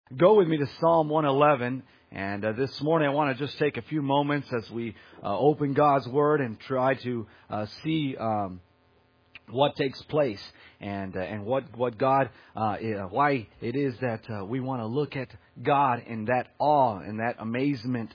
Go with me to Psalm 111. And this morning I want to just take a few moments as we open God's Word and try to see what takes place and what God, why it is that we want to look at God in that awe and that amazement.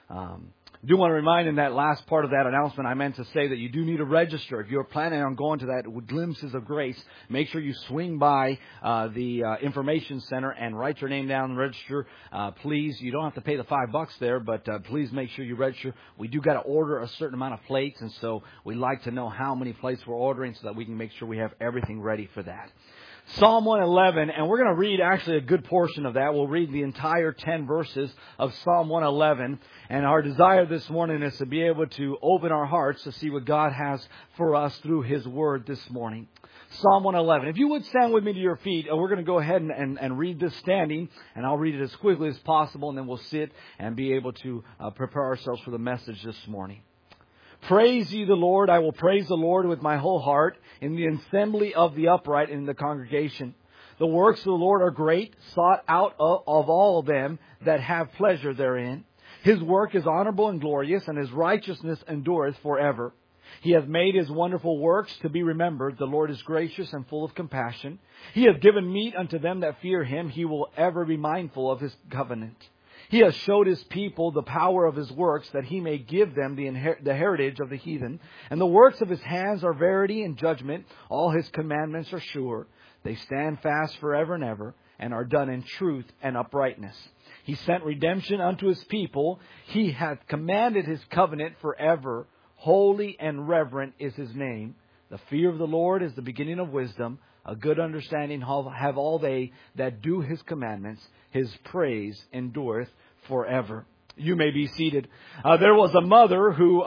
I do want to remind in that last part of that announcement, I meant to say that you do need to register. If you're planning on going to that Glimpses of Grace, make sure you swing by the information center and write your name down and register. Please, you don't have to pay the $5 there, but please make sure you register. We do got to order a certain amount of plates, and so we like to know how many plates we're ordering so that we can make sure we have everything ready for that. Psalm 111, and we're going to read actually a good portion of that. We'll read the entire 10 verses of Psalm 111. And our desire this morning is to be able to open our hearts to see what God has for us through His Word this morning. Psalm 111. If you would stand with me to your feet, we're going to go ahead and read this standing, and I'll read it as quickly as possible, and then we'll sit and be able to prepare ourselves for the message this morning. Praise ye the Lord. I will praise the Lord with my whole heart in the assembly of the upright and in the congregation. The works of the Lord are great, sought out of all of them that have pleasure therein. His work is honorable and glorious, and His righteousness endureth forever. He hath made His wonderful works to be remembered. The Lord is gracious and full of compassion. He hath given meat unto them that fear Him. He will ever be mindful of His covenant. He has showed His people the power of His works, that He may give them the heritage of the heathen. And the works of His hands are verity and judgment. All His commandments are sure. They stand fast forever and ever, and are done in truth and uprightness. He sent redemption unto His people. He hath commanded His covenant forever. Holy and reverent is His name. The fear of the Lord is the beginning of wisdom. A good understanding have all they that do His commandments. His praise endureth forever. You may be seated. There was a mother who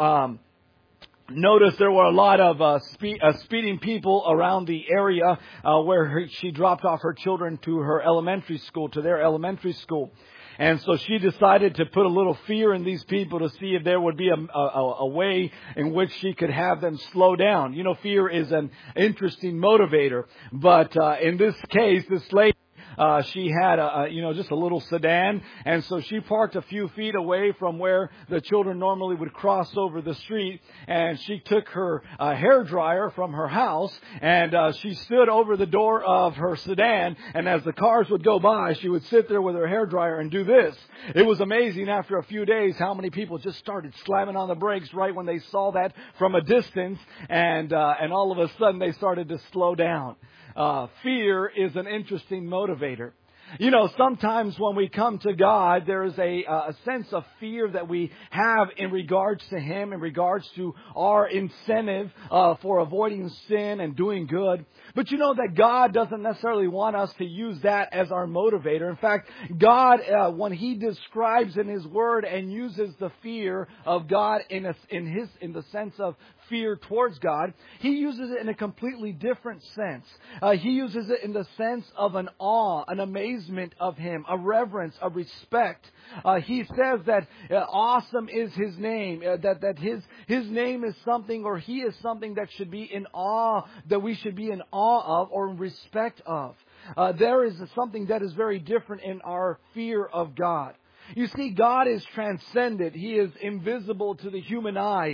noticed there were a lot of speeding people around the area where she dropped off her children to her elementary school, to their elementary school. And so she decided to put a little fear in these people to see if there would be a way in which she could have them slow down. You know, fear is an interesting motivator. But in this case, this lady, she had just a little sedan, and so she parked a few feet away from where the children normally would cross over the street, and she took her hairdryer from her house, and she stood over the door of her sedan, and as the cars would go by, she would sit there with her hairdryer and do this. It was amazing after a few days how many people just started slamming on the brakes right when they saw that from a distance, and all of a sudden they started to slow down. Fear is an interesting motivator. You know, sometimes when we come to God, there is a sense of fear that we have in regards to Him, in regards to our incentive for avoiding sin and doing good. But you know that God doesn't necessarily want us to use that as our motivator. In fact, God, when He describes in His Word and uses the fear of God in the sense of fear towards God, He uses it in a completely different sense. He uses it in the sense of an awe, an amazement of Him, a reverence, a respect. He says that awesome is His name, that His name is something, or He is something that should be in awe, that we should be in awe of or in respect of. There is something that is very different in our fear of God. You see, God is transcendent. He is invisible to the human eye.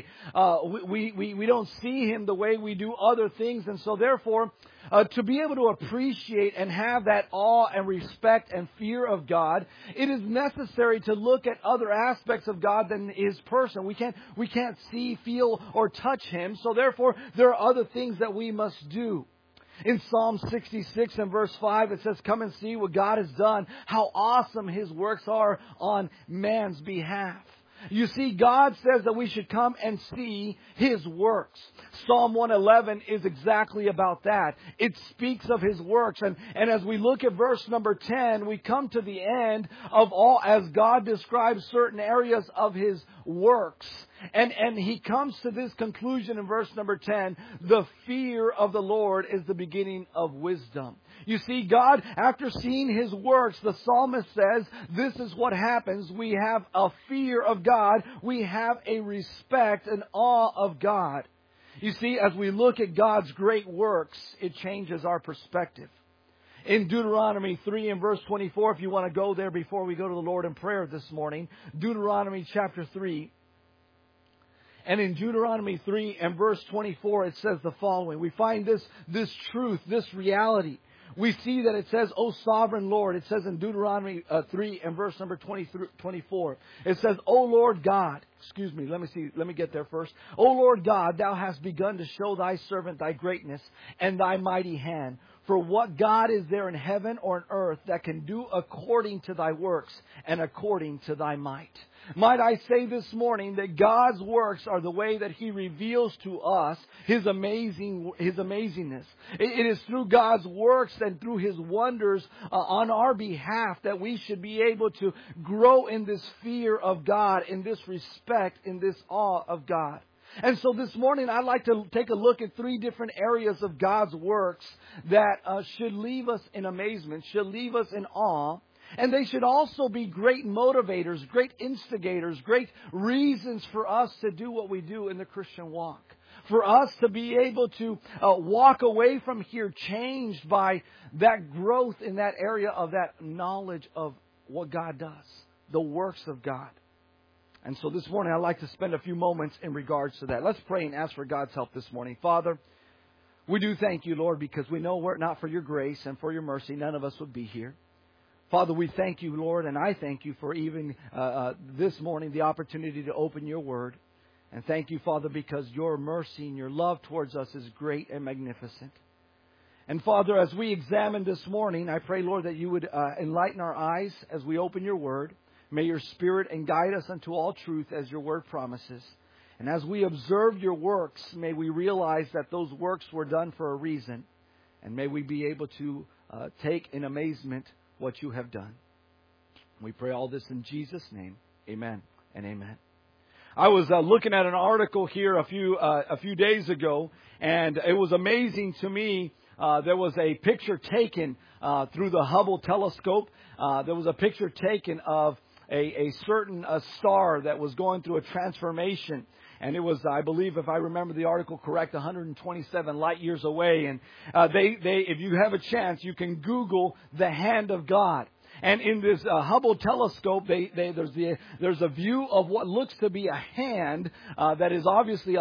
We don't see Him the way we do other things. And so therefore, to be able to appreciate and have that awe and respect and fear of God, it is necessary to look at other aspects of God than His person. We can't see, feel, or touch Him. So therefore, there are other things that we must do. In Psalm 66 and verse 5, it says, "Come and see what God has done, how awesome His works are on man's behalf." You see, God says that we should come and see His works. Psalm 111 is exactly about that. It speaks of His works. And as we look at verse number 10, we come to the end of all, as God describes certain areas of His works. And He comes to this conclusion in verse number 10, the fear of the Lord is the beginning of wisdom. You see, God, after seeing His works, the psalmist says, this is what happens. We have a fear of God. We have a respect and awe of God. You see, as we look at God's great works, it changes our perspective. in Deuteronomy 3 and verse 24, if you want to go there before we go to the Lord in prayer this morning. Deuteronomy chapter 3. And in Deuteronomy 3 and verse 24, it says the following. We find this truth, this reality. We see that it says, O sovereign Lord. It says in Deuteronomy 3 and verse number 24. It says, O Lord God. Excuse me, let me get there first. O Lord God, Thou hast begun to show Thy servant Thy greatness and Thy mighty hand. For what God is there in heaven or in earth that can do according to Thy works and according to Thy might? Might I say this morning that God's works are the way that He reveals to us His amazingness. It is through God's works and through His wonders on our behalf that we should be able to grow in this fear of God, in this respect, in this awe of God. And so this morning I'd like to take a look at 3 different areas of God's works that should leave us in amazement, should leave us in awe. And they should also be great motivators, great instigators, great reasons for us to do what we do in the Christian walk. For us to be able to walk away from here changed by that growth in that area of that knowledge of what God does, the works of God. And so this morning I'd like to spend a few moments in regards to that. Let's pray and ask for God's help this morning. Father, we do thank You, Lord, because we know were it not for Your grace and for Your mercy, none of us would be here. Father, we thank You, Lord, and I thank You for even this morning the opportunity to open Your Word. And thank You, Father, because Your mercy and Your love towards us is great and magnificent. And Father, as we examine this morning, I pray, Lord, that You would enlighten our eyes as we open Your Word. May Your Spirit and guide us unto all truth as Your Word promises. And as we observe Your works, may we realize that those works were done for a reason. And may we be able to take in amazement what You have done. We pray all this in Jesus' name. Amen and amen. I was looking at an article here a few days ago, and it was amazing to me. There was a picture taken through the Hubble telescope. There was a picture taken of a certain star that was going through a transformation. And it was, I believe, if I remember the article correct, 127 light years away. And if you have a chance, you can Google the hand of God. And in this Hubble telescope, there's a view of what looks to be a hand that is obviously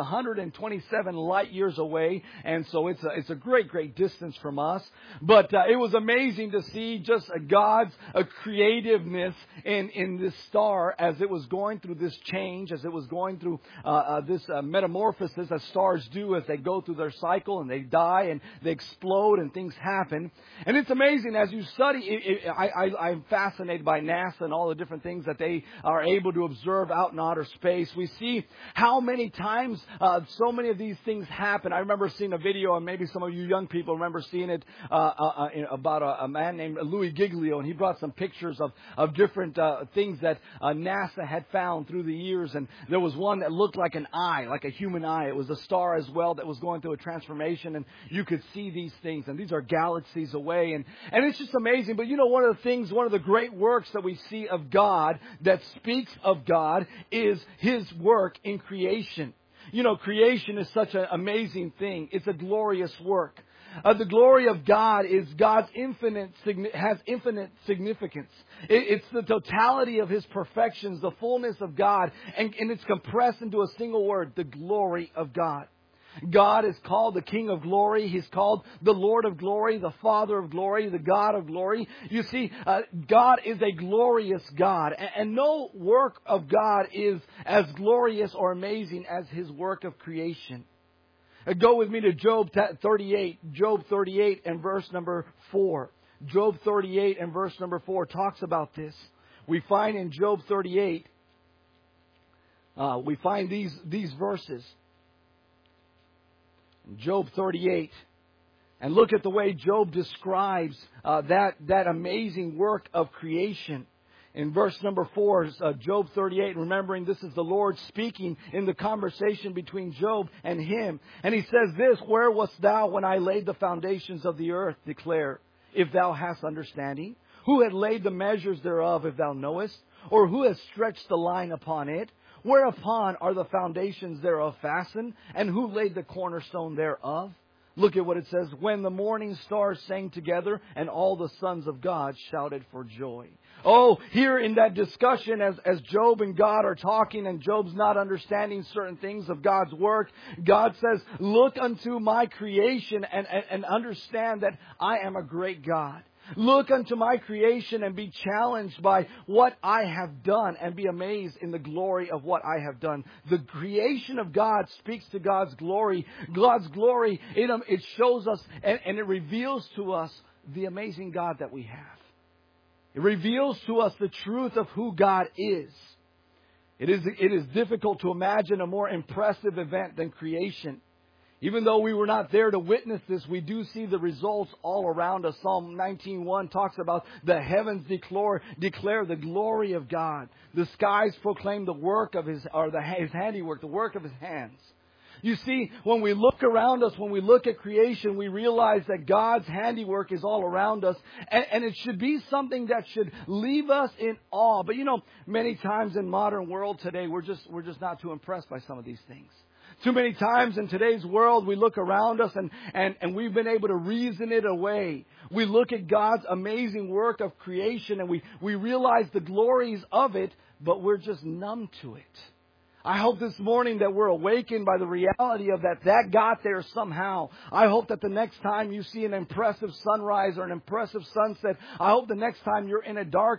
127 light years away, and so it's a great distance from us. But it was amazing to see just God's creativeness in this star as it was going through this change, as it was going through this metamorphosis as stars do as they go through their cycle and they die and they explode and things happen. And it's amazing as you study. I'm fascinated by NASA and all the different things that they are able to observe out in outer space. We see how many times so many of these things happen. I remember seeing a video, and maybe some of you young people remember seeing it, about a man named Louis Giglio, and he brought some pictures of different things that NASA had found through the years. And there was one that looked like an eye, like a human eye. It was a star as well that was going through a transformation, and you could see these things. And these are galaxies away, and it's just amazing. But you know, one of the great works that we see of God that speaks of God is His work in creation. You know, creation is such an amazing thing. It's a glorious work. The glory of God is God's has infinite significance. It's the totality of His perfections, the fullness of God, and it's compressed into a single word, the glory of God. God is called the King of Glory. He's called the Lord of Glory, the Father of Glory, the God of Glory. You see, God is a glorious God. And no work of God is as glorious or amazing as His work of creation. Go with me to Job 38. Job 38 and verse number 4. Job 38 and verse number 4 talks about this. We find in Job 38, we find these verses. Job 38. And look at the way Job describes that amazing work of creation. In verse number 4, Job 38, remembering this is the Lord speaking in the conversation between Job and him. And he says this, "Where wast thou when I laid the foundations of the earth? Declare, if thou hast understanding. Who had laid the measures thereof, if thou knowest? Or who has stretched the line upon it? Whereupon are the foundations thereof fastened? And who laid the cornerstone thereof? Look at what it says. When the morning stars sang together and all the sons of God shouted for joy. Oh, here in that discussion as Job and God are talking and Job's not understanding certain things of God's work, God says, look unto my creation and understand that I am a great God. Look unto my creation and be challenged by what I have done and be amazed in the glory of what I have done. The creation of God speaks to God's glory. God's glory, it shows us and it reveals to us the amazing God that we have. It reveals to us the truth of who God is. It is difficult to imagine a more impressive event than creation. Even though we were not there to witness this, we do see the results all around us. Psalm 19:1 talks about the heavens declare the glory of God. The skies proclaim the work of His handiwork, the work of His hands. You see, when we look around us, when we look at creation, we realize that God's handiwork is all around us. And it should be something that should leave us in awe. But many times in modern world today, we're just not too impressed by some of these things. Too many times in today's world, we look around us and we've been able to reason it away. We look at God's amazing work of creation and we realize the glories of it, but we're just numb to it. I hope this morning that we're awakened by the reality of that got there somehow. I hope that the next time you see an impressive sunrise or an impressive sunset, I hope the next time you're in a dark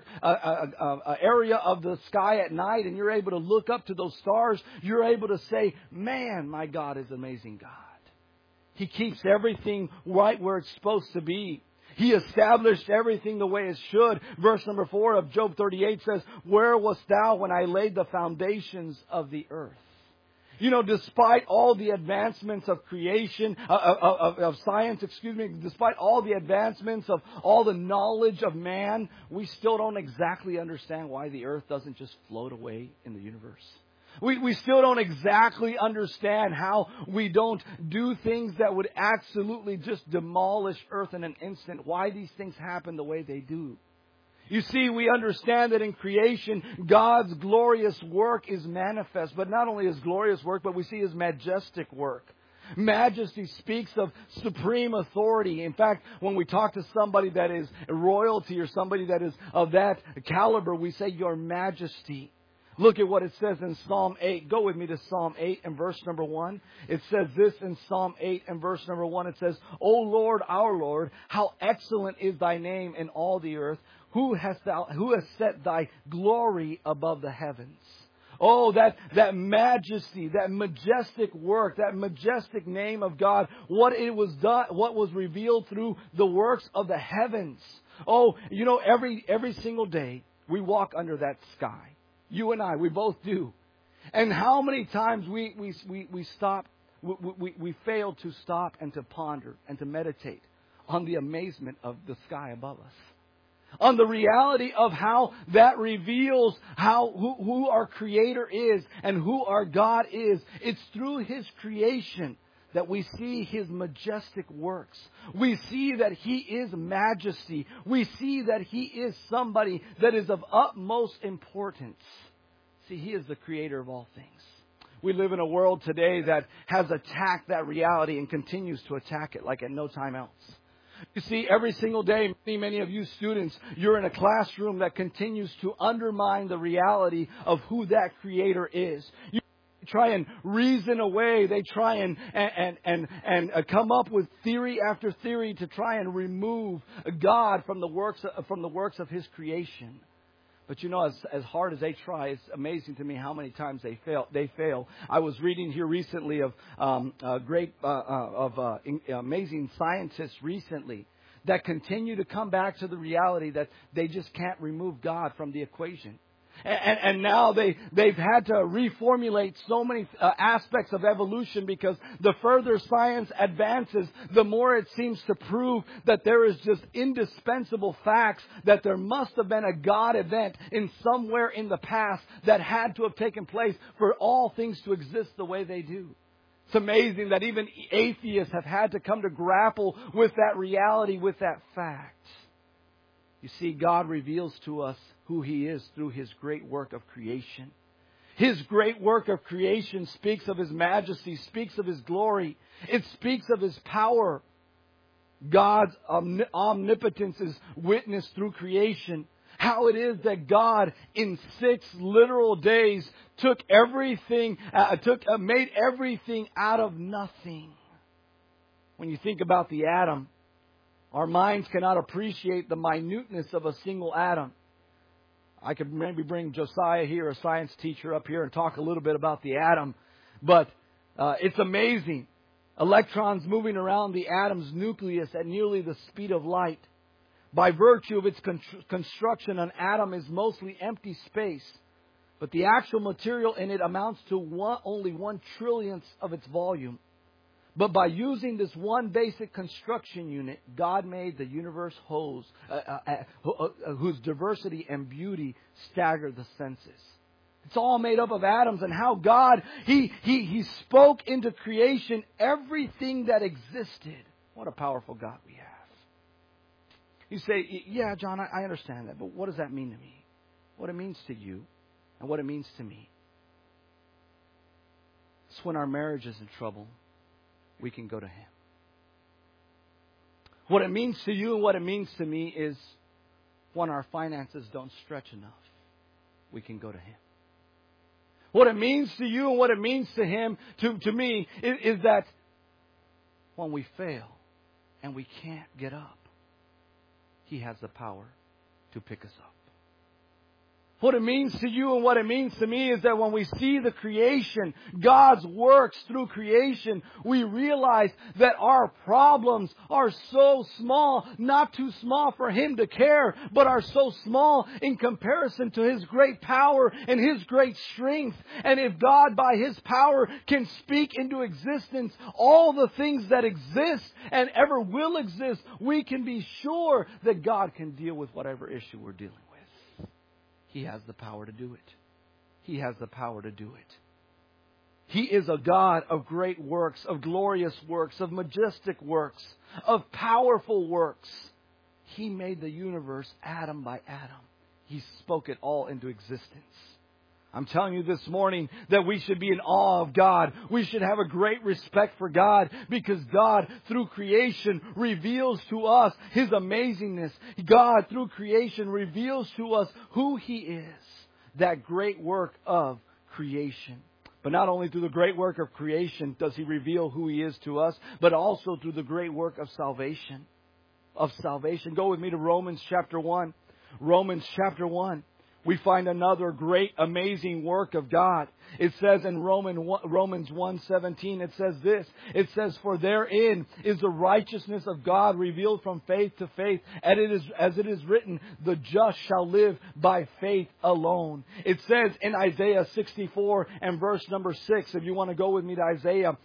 area of the sky at night and you're able to look up to those stars, you're able to say, man, my God is an amazing God. He keeps everything right where it's supposed to be. He established everything the way it should. Verse number 4 of Job 38 says, where wast thou when I laid the foundations of the earth? Despite all the advancements of creation, of science, despite all the advancements of all the knowledge of man, we still don't exactly understand why the earth doesn't just float away in the universe. We still don't exactly understand how we don't do things that would absolutely just demolish earth in an instant. Why these things happen the way they do. You see, we understand that in creation, God's glorious work is manifest. But not only His glorious work, but we see His majestic work. Majesty speaks of supreme authority. In fact, when we talk to somebody that is royalty or somebody that is of that caliber, we say, Your Majesty. Look at what it says in Psalm 8. Go with me to Psalm 8 and verse number 1. It says this in Psalm 8 and verse number 1. It says, O Lord, our Lord, how excellent is thy name in all the earth. Who has set thy glory above the heavens? Oh, that majesty, that majestic work, that majestic name of God, what was revealed through the works of the heavens. Oh, every single day we walk under that sky. You and I, we both do. And how many times we stop, we fail to stop and to ponder and to meditate on the amazement of the sky above us. On the reality of how that reveals who our Creator is and who our God is. It's through His creation that we see His majestic works. We see that He is majesty. We see that He is somebody that is of utmost importance. See, He is the Creator of all things. We live in a world today that has attacked that reality and continues to attack it like at no time else. You see, every single day, many of you students, you're in a classroom that continues to undermine the reality of who that Creator is. You try and reason away. They try and come up with theory after theory to try and remove God from the works of His creation. But as hard as they try, it's amazing to me how many times they fail. I was reading here recently of amazing scientists recently that continue to come back to the reality that they just can't remove God from the equation. And now they've had to reformulate so many aspects of evolution because the further science advances, the more it seems to prove that there is just indispensable facts that there must have been a God event in somewhere in the past that had to have taken place for all things to exist the way they do. It's amazing that even atheists have had to come to grapple with that reality, with that fact. You see, God reveals to us who He is through His great work of creation. His great work of creation speaks of His majesty, speaks of His glory. It speaks of His power. God's omnipotence is witnessed through creation. How it is that God, in 6 literal days, made everything out of nothing. When you think about the atom, our minds cannot appreciate the minuteness of a single atom. I could maybe bring Josiah here, a science teacher, up here and talk a little bit about the atom. But it's amazing. Electrons moving around the atom's nucleus at nearly the speed of light. By virtue of its construction, an atom is mostly empty space. But the actual material in it amounts to only 1/trillionth of its volume. But by using this one basic construction unit, God made the universe whose diversity and beauty stagger the senses. It's all made up of atoms, and how God, He spoke into creation everything that existed. What a powerful God we have. You say, yeah, John, I understand that, but what does that mean to me? What it means to you and what it means to me. It's when our marriage is in trouble, we can go to Him. What it means to you and what it means to me is when our finances don't stretch enough, we can go to Him. What it means to you and what it means to Him, to me, is that when we fail and we can't get up, He has the power to pick us up. What it means to you and what it means to me is that when we see the creation, God's works through creation, we realize that our problems are so small, not too small for Him to care, but are so small in comparison to His great power and His great strength. And if God, by His power, can speak into existence all the things that exist and ever will exist, we can be sure that God can deal with whatever issue we're dealing with. He has the power to do it. He has the power to do it. He is a God of great works, of glorious works, of majestic works, of powerful works. He made the universe atom by atom. He spoke it all into existence. I'm telling you this morning that we should be in awe of God. We should have a great respect for God, because God, through creation, reveals to us His amazingness. God, through creation, reveals to us who He is. That great work of creation. But not only through the great work of creation does He reveal who He is to us, but also through the great work of salvation. Go with me to Romans chapter 1. Romans chapter 1. We find another great, amazing work of God. It says in Romans 1:17, it says this. It says, "For therein is the righteousness of God revealed from faith to faith, and as it is written, the just shall live by faith alone." It says in Isaiah 64 and verse number 6, if you want to go with me to Isaiah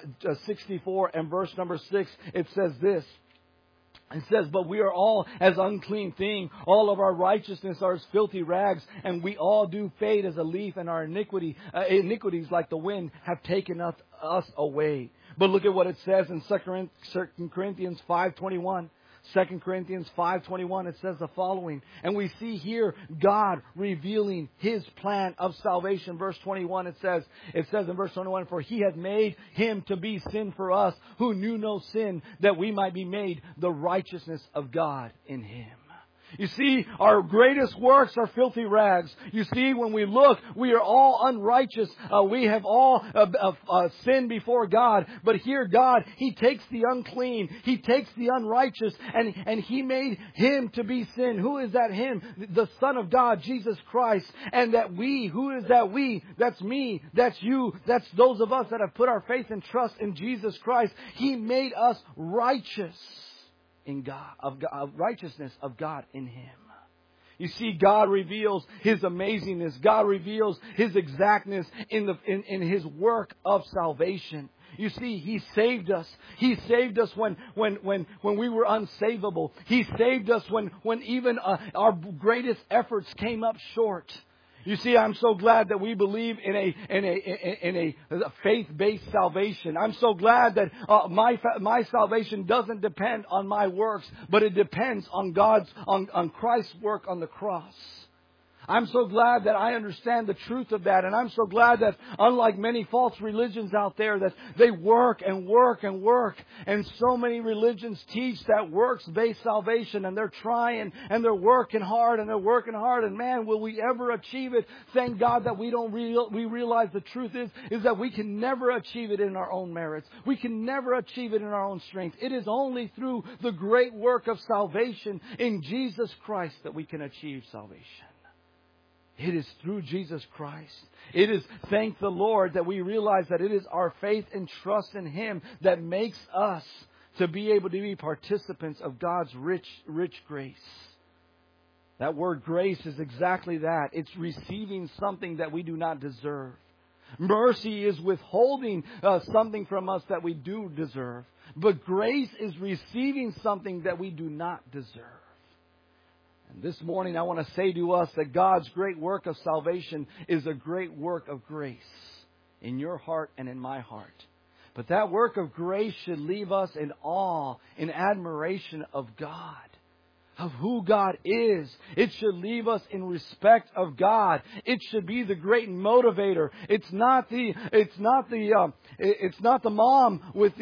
64 and verse number 6, it says this. It says, "But we are all as unclean thing. All of our righteousness are as filthy rags, and we all do fade as a leaf, and our iniquities like the wind have taken us away." But look at what it says in 2 Corinthians 5:21. 2 Corinthians 5:21, it says the following. And we see here God revealing His plan of salvation. Verse 21, it says in verse 21, "For He hath made Him to be sin for us, who knew no sin, that we might be made the righteousness of God in Him." You see, our greatest works are filthy rags. You see, when we look, we are all unrighteous. We have all sinned before God. But here God, He takes the unclean. He takes the unrighteous. And He made Him to be sin. Who is that Him? The Son of God, Jesus Christ. And that we, who is that we? That's me. That's you. That's those of us that have put our faith and trust in Jesus Christ. He made us righteous. In God, of righteousness of God in Him. You see, God reveals His amazingness. God reveals His exactness in His work of salvation. You see, He saved us. He saved us when we were unsavable. He saved us when even our greatest efforts came up short. You see, I'm so glad that we believe in a faith-based salvation. I'm so glad that my salvation doesn't depend on my works, but it depends on on Christ's work on the cross. I'm so glad that I understand the truth of that. And I'm so glad that unlike many false religions out there, that they work and work and work. And so many religions teach that works-based salvation. And they're trying and they're working hard and they're working hard. And man, will we ever achieve it? Thank God that we realize the truth is that we can never achieve it in our own merits. We can never achieve it in our own strength. It is only through the great work of salvation in Jesus Christ that we can achieve salvation. It is through Jesus Christ. It is, thank the Lord, that we realize that it is our faith and trust in Him that makes us to be able to be participants of God's rich grace. That word grace is exactly that. It's receiving something that we do not deserve. Mercy is withholding something from us that we do deserve. But grace is receiving something that we do not deserve. And this morning I want to say to us that God's great work of salvation is a great work of grace in your heart and in my heart. But that work of grace should leave us in awe, in admiration of God, of who God is. It should leave us in respect of God. It should be the great motivator. It's not the mom with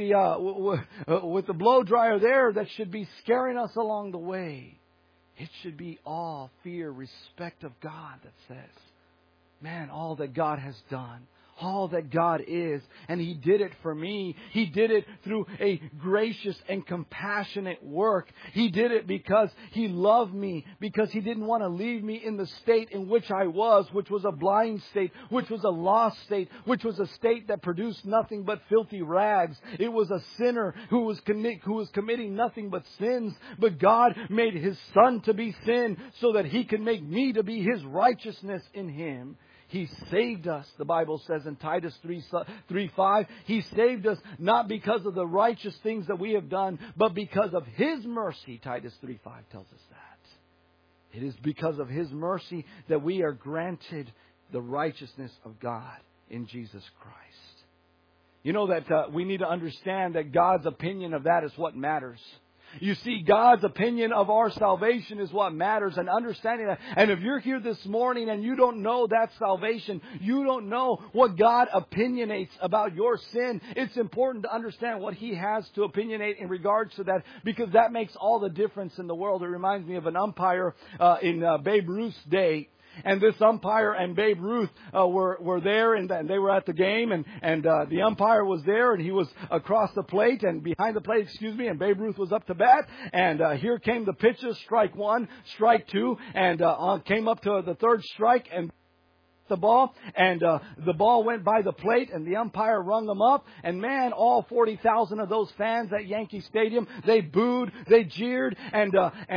the blow dryer there that should be scaring us along the way. It should be awe, fear, respect of God that says, man, all that God has done, all that God is, and He did it for me. He did it through a gracious and compassionate work. He did it because He loved me, because He didn't want to leave me in the state in which I was, which was a blind state, which was a lost state, which was a state that produced nothing but filthy rags. It was a sinner who was committing nothing but sins. But God made His Son to be sin so that He could make me to be His righteousness in Him. He saved us, the Bible says in Titus 3:5. He saved us not because of the righteous things that we have done, but because of His mercy. Titus 3:5 tells us that. It is because of His mercy that we are granted the righteousness of God in Jesus Christ. You know that we need to understand that God's opinion of that is what matters. You see, God's opinion of our salvation is what matters, and understanding that. And if you're here this morning and you don't know that salvation, you don't know what God opinionates about your sin, it's important to understand what He has to opinionate in regards to that, because that makes all the difference in the world. It reminds me of an umpire in Babe Ruth's day. And this umpire and Babe Ruth were there, and they were at the game, and the umpire was there, and he was across the plate and behind the plate, and Babe Ruth was up to bat, and here came the pitches, strike one, strike two, and came up to the third strike, and the ball, and the ball went by the plate, and the umpire rung them up, and man, all 40,000 of those fans at Yankee Stadium, they booed, they jeered, and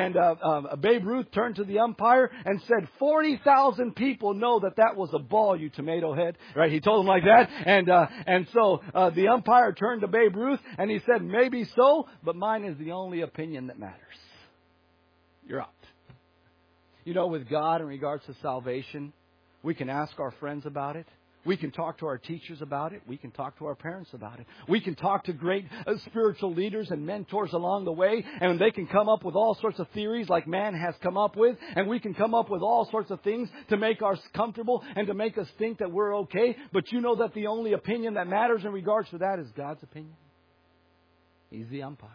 Babe Ruth turned to the umpire and said, 40,000 people know that was a ball, you tomato head. Right? He told them like that, and so the umpire turned to Babe Ruth and he said, maybe so, but mine is the only opinion that matters. You're out. You know, with God in regards to salvation, we can ask our friends about it. We can talk to our teachers about it. We can talk to our parents about it. We can talk to great spiritual leaders and mentors along the way, and they can come up with all sorts of theories like man has come up with, and we can come up with all sorts of things to make us comfortable and to make us think that we're okay. But you know that the only opinion that matters in regards to that is God's opinion. He's the umpire.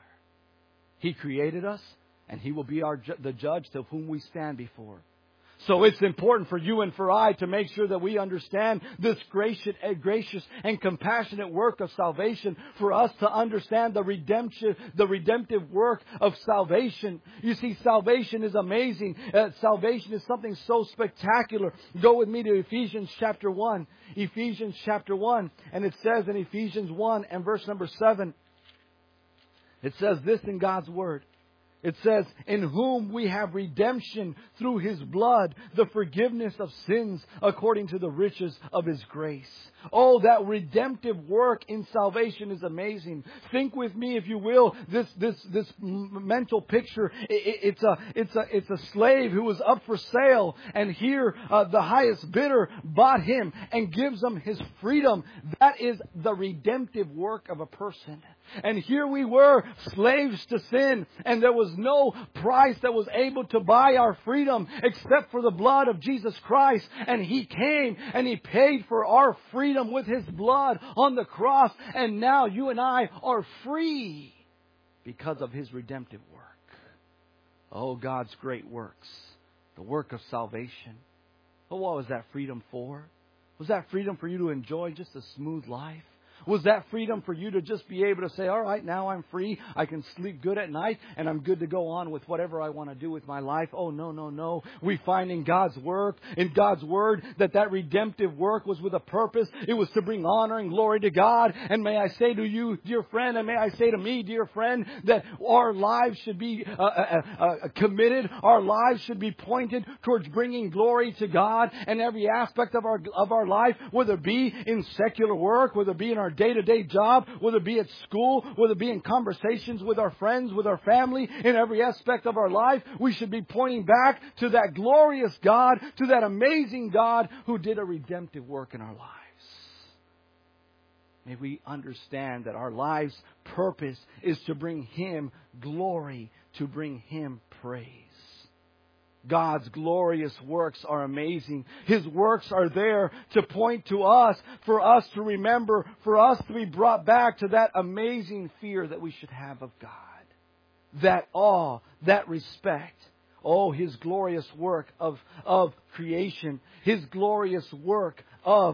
He created us, and He will be the judge to whom we stand before. So it's important for you and for I to make sure that we understand this gracious and compassionate work of salvation, for us to understand the redemptive work of salvation. You see, salvation is amazing. Salvation is something so spectacular. Go with me to Ephesians chapter 1. Ephesians chapter 1. And it says in Ephesians 1 and verse number 7, it says this in God's Word. It says, in whom we have redemption through His blood, the forgiveness of sins according to the riches of His grace. Oh, that redemptive work in salvation is amazing. Think with me, if you will, this mental picture. It's a slave who was up for sale, and here the highest bidder bought him and gives him his freedom. That is the redemptive work of a person. And here we were, slaves to sin. And there was no price that was able to buy our freedom except for the blood of Jesus Christ. And He came and He paid for our freedom with His blood on the cross. And now you and I are free because of His redemptive work. Oh, God's great works. The work of salvation. But what was that freedom for? Was that freedom for you to enjoy just a smooth life? Was that freedom for you to just be able to say, all right, now I'm free. I can sleep good at night and I'm good to go on with whatever I want to do with my life. Oh, no, no, no. We find in God's Word, that redemptive work was with a purpose. It was to bring honor and glory to God. And may I say to you, dear friend, and may I say to me, dear friend, that our lives should be committed. Our lives should be pointed towards bringing glory to God in every aspect of our life, whether it be in secular work, whether it be in our day-to-day job, whether it be at school, whether it be in conversations with our friends, with our family, in every aspect of our life. We should be pointing back to that glorious God, to that amazing God who did a redemptive work in our lives. May we understand that our life's purpose is to bring Him glory, to bring Him praise. God's glorious works are amazing. His works are there to point to us, for us to remember, for us to be brought back to that amazing fear that we should have of God. That awe, that respect. Oh, His glorious work of creation. His glorious work of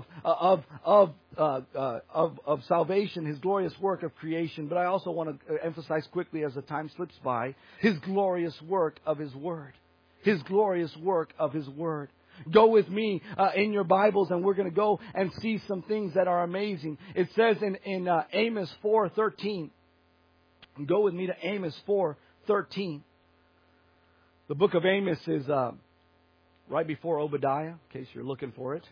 salvation. His glorious work of creation. But I also want to emphasize quickly as the time slips by, His glorious work of His Word. His glorious work of His Word. Go with me in your Bibles, and we're going to go and see some things that are amazing. It says in Amos 4:13. Go with me to Amos 4:13. The book of Amos is right before Obadiah, in case you're looking for it.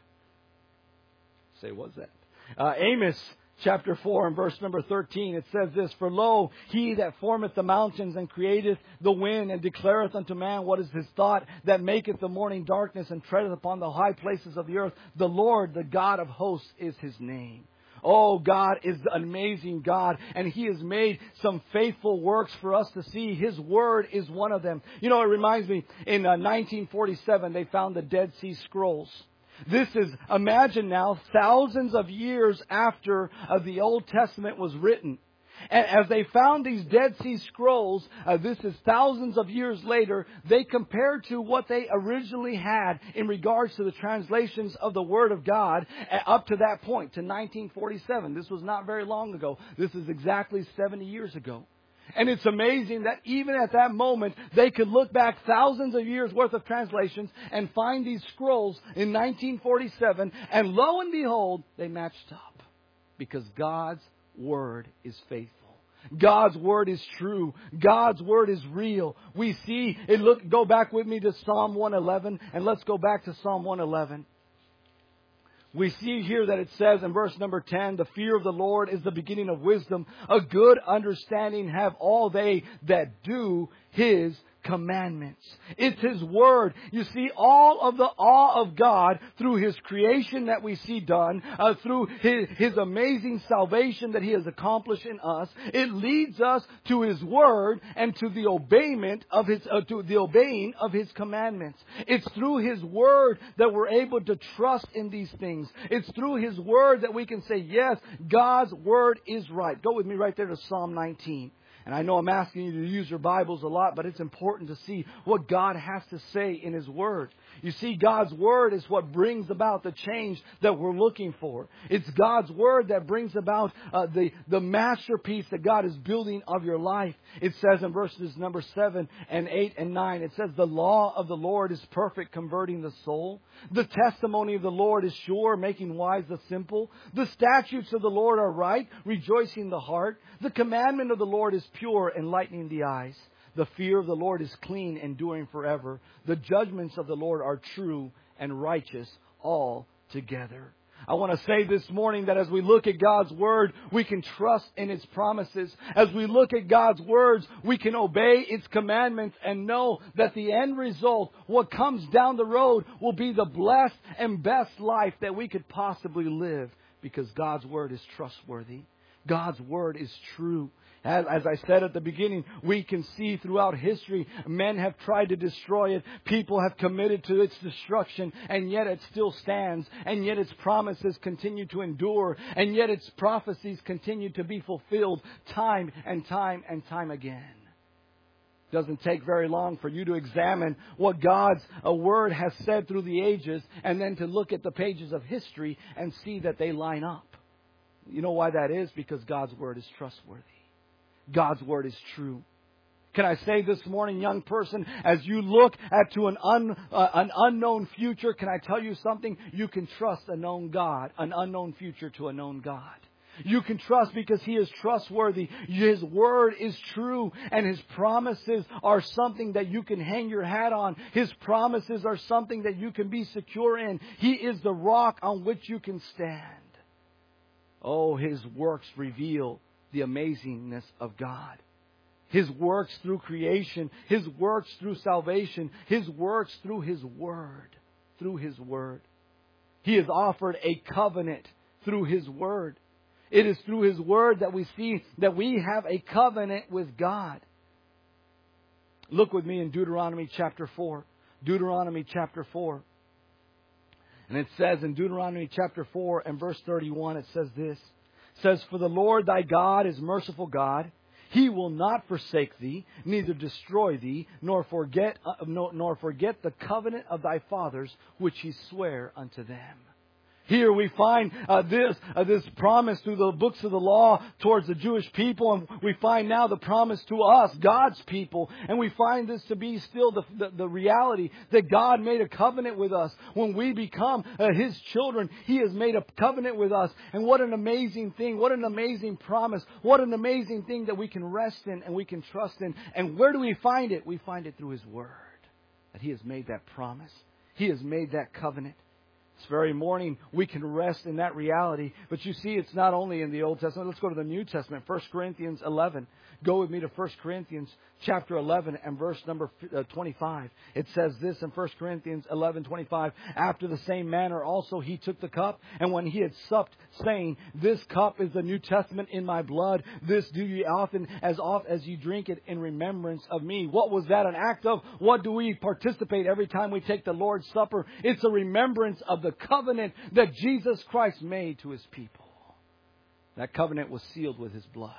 Say, what's that? Amos chapter 4 and verse number 13, it says this, For lo, He that formeth the mountains and createth the wind and declareth unto man what is his thought, that maketh the morning darkness and treadeth upon the high places of the earth. The Lord, the God of hosts, is His name. Oh, God is an amazing God, and He has made some faithful works for us to see. His Word is one of them. You know, it reminds me, in 1947, they found the Dead Sea Scrolls. This is, imagine now, thousands of years after the Old Testament was written. And as they found these Dead Sea Scrolls, this is thousands of years later, they compared to what they originally had in regards to the translations of the Word of God up to that point, to 1947. This was not very long ago. This is exactly 70 years ago. And it's amazing that even at that moment, they could look back thousands of years worth of translations and find these scrolls in 1947. And lo and behold, they matched up. Because God's Word is faithful. God's Word is true. God's Word is real. We see it. Go back with me to Psalm 111. And let's go back to Psalm 111. We see here that it says in verse number 10, The fear of the Lord is the beginning of wisdom. A good understanding have all they that do His commandments. It's His Word. You see, all of the awe of God through His creation that we see done, through His amazing salvation that He has accomplished in us, it leads us to His Word and to the obeying of His commandments. It's through His Word that we're able to trust in these things. It's through His Word that we can say, yes, God's Word is right. Go with me right there to Psalm 19. And I know I'm asking you to use your Bibles a lot, but it's important to see what God has to say in His Word. You see, God's Word is what brings about the change that we're looking for. It's God's Word that brings about the masterpiece that God is building of your life. It says in verses number 7 and 8 and 9, it says, The law of the Lord is perfect, converting the soul. The testimony of the Lord is sure, making wise the simple. The statutes of the Lord are right, rejoicing the heart. The commandment of the Lord is pure, enlightening the eyes. The fear of the Lord is clean, enduring forever. The judgments of the Lord are true and righteous altogether. I want to say this morning that as we look at God's Word, we can trust in its promises. As we look at God's words, we can obey its commandments and know that the end result, what comes down the road, will be the blessed and best life that we could possibly live, because God's Word is trustworthy. God's Word is true. As I said at the beginning, we can see throughout history, men have tried to destroy it. People have committed to its destruction, and yet it still stands. And yet its promises continue to endure. And yet its prophecies continue to be fulfilled time and time and time again. It doesn't take very long for you to examine what God's Word has said through the ages, and then to look at the pages of history and see that they line up. You know why that is? Because God's Word is trustworthy. God's Word is true. Can I say this morning, young person, as you look to an unknown future, can I tell you something? You can trust a known God, an unknown future to a known God. You can trust because He is trustworthy. His Word is true, and His promises are something that you can hang your hat on. His promises are something that you can be secure in. He is the rock on which you can stand. Oh, His works reveal the amazingness of God. His works through creation, His works through salvation, His works through His Word. Through His Word. He has offered a covenant through His Word. It is through His Word that we see that we have a covenant with God. Look with me in Deuteronomy chapter 4. Deuteronomy chapter 4. And it says in Deuteronomy chapter 4 and verse 31, it says this. It says, "For the Lord thy God is merciful God. He will not forsake thee, neither destroy thee, nor forget the covenant of thy fathers, which He sware unto them." Here we find this promise through the books of the law towards the Jewish people, and we find now the promise to us, God's people, and we find this to be still the reality that God made a covenant with us. When we become His children, He has made a covenant with us, and what an amazing thing, what an amazing promise, what an amazing thing that we can rest in and we can trust in. And where do we find it? We find it through His Word, that He has made that promise. He has made that covenant. This very morning, we can rest in that reality. But you see, it's not only in the Old Testament. Let's go to the New Testament, 1 Corinthians 11. Go with me to 1 Corinthians chapter 11 and verse number 25. It says this in 1 Corinthians 11:25. "After the same manner also He took the cup, and when He had supped, saying, This cup is the New Testament in my blood. This do ye oft as ye drink it in remembrance of me." What was that an act of? What do we participate every time we take the Lord's Supper? It's a remembrance of the covenant that Jesus Christ made to His people. That covenant was sealed with His blood.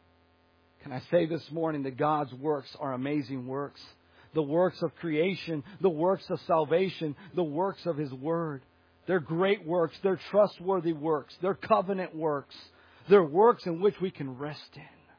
Can I say this morning that God's works are amazing works? The works of creation, the works of salvation, the works of His Word. They're great works. They're trustworthy works. They're covenant works. They're works in which we can rest in.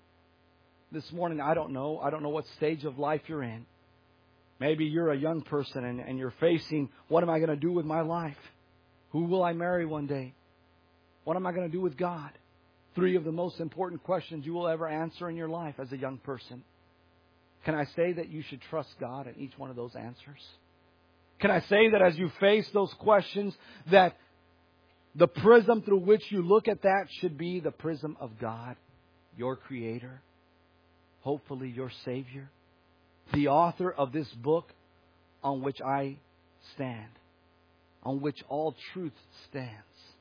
This morning, I don't know what stage of life you're in. Maybe you're a young person and you're facing, what am I going to do with my life? Who will I marry one day? What am I going to do with God? 3 of the most important questions you will ever answer in your life as a young person. Can I say that you should trust God in each one of those answers? Can I say that as you face those questions, that the prism through which you look at that should be the prism of God, your Creator, hopefully your Savior, the author of this book on which I stand, on which all truth stands.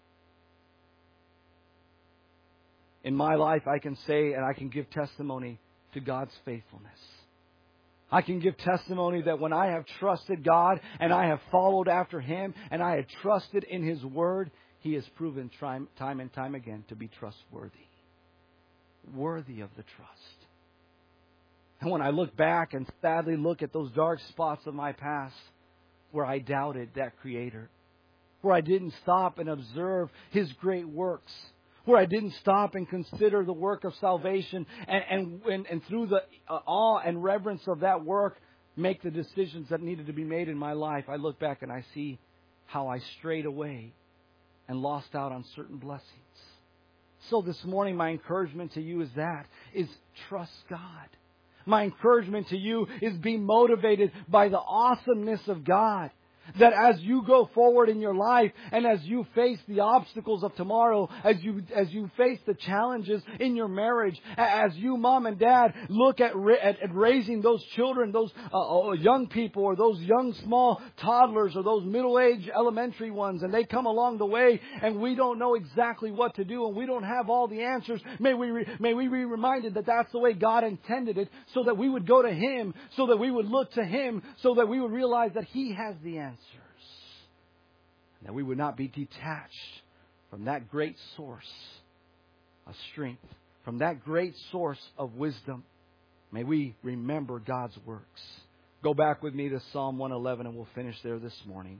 In my life, I can say and I can give testimony to God's faithfulness. I can give testimony that when I have trusted God and I have followed after Him and I have trusted in His Word, He has proven time and time again to be trustworthy. Worthy of the trust. And when I look back and sadly look at those dark spots of my past where I doubted that Creator, where I didn't stop and observe His great works, where I didn't stop and consider the work of salvation and through the awe and reverence of that work, make the decisions that needed to be made in my life, I look back and I see how I strayed away and lost out on certain blessings. So this morning, my encouragement to you is trust God. My encouragement to you is be motivated by the awesomeness of God. That as you go forward in your life and as you face the obstacles of tomorrow, as you face the challenges in your marriage, as you, mom and dad, look at raising those children, those young people or those young small toddlers or those middle-aged elementary ones, and they come along the way and we don't know exactly what to do and we don't have all the answers, may we be reminded that that's the way God intended it, so that we would go to Him, so that we would look to Him, so that we would realize that He has the answers. And that we would not be detached from that great source of strength, from that great source of wisdom. May we remember God's works. Go back with me to Psalm 111 and we'll finish there this morning.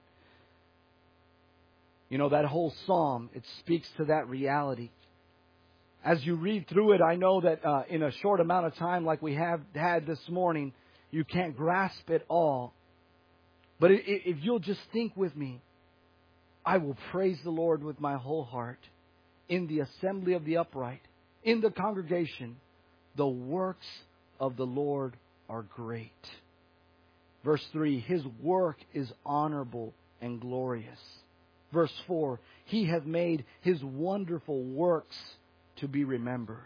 You know, that whole psalm, it speaks to that reality. As you read through it, I know that in a short amount of time like we have had this morning, you can't grasp it all. But if you'll just think with me, I will praise the Lord with my whole heart in the assembly of the upright, in the congregation. The works of the Lord are great. Verse 3, His work is honorable and glorious. Verse 4, He hath made His wonderful works to be remembered.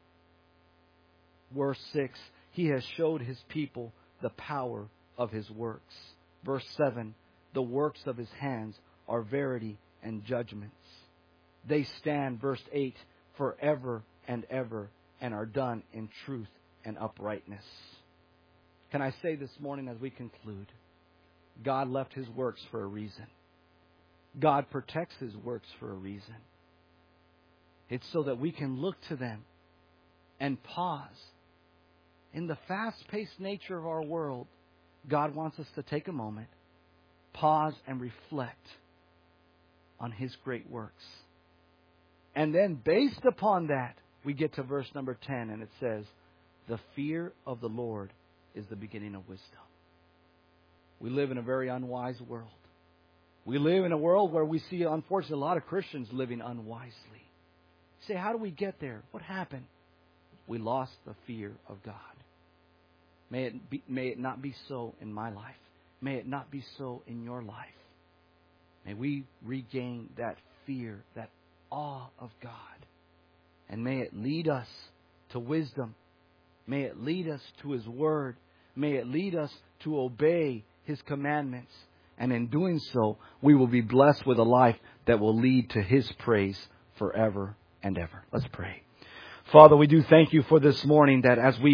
Verse 6, He has showed His people the power of His works. Verse 7, the works of His hands are verity and judgments. They stand, verse 8, forever and ever, and are done in truth and uprightness. Can I say this morning as we conclude, God left His works for a reason. God protects His works for a reason. It's so that we can look to them and pause. In the fast-paced nature of our world, God wants us to take a moment, pause and reflect on His great works. And then based upon that, we get to verse number 10 and it says, the fear of the Lord is the beginning of wisdom. We live in a very unwise world. We live in a world where we see, unfortunately, a lot of Christians living unwisely. You say, how do we get there? What happened? We lost the fear of God. May it not be so in my life. May it not be so in your life. May we regain that fear, that awe of God. And may it lead us to wisdom. May it lead us to His Word. May it lead us to obey His commandments. And in doing so, we will be blessed with a life that will lead to His praise forever and ever. Let's pray. Father, we do thank You for this morning, that as we